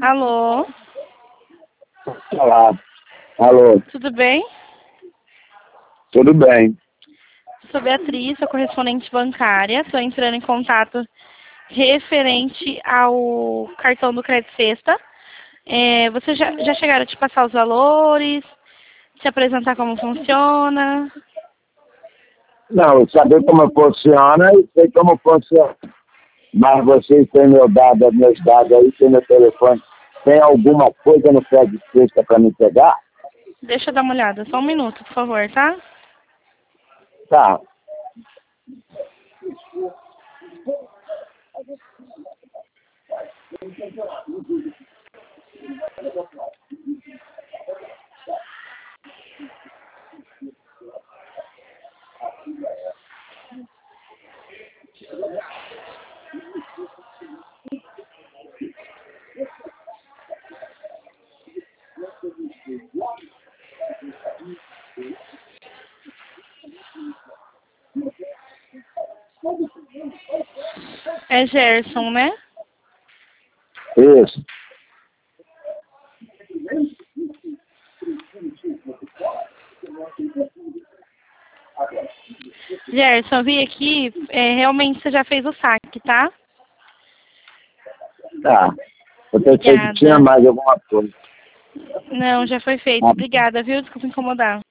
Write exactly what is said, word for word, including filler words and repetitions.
Alô? Olá. Alô. Tudo bem? Tudo bem. Sou Beatriz, sou correspondente bancária. Estou entrando em contato referente ao cartão do Crédito Sexta. É, vocês já, já chegaram a te passar os valores? Se apresentar como funciona? Não, eu saber como funciona e sei como funciona. Mas vocês têm meu dado, meus dados aí, tem meu telefone. Tem alguma coisa no Crédito Sexta para me pegar? Deixa eu dar uma olhada. Só um minuto, por favor, tá? Tá. É Gerson, né? Isso. Gerson, eu vi aqui, é, realmente você já fez o saque, tá? Tá. Eu pensei que tinha Obrigada. mais alguma coisa. Não, já foi feito. Tá. Obrigada, viu? Desculpa incomodar.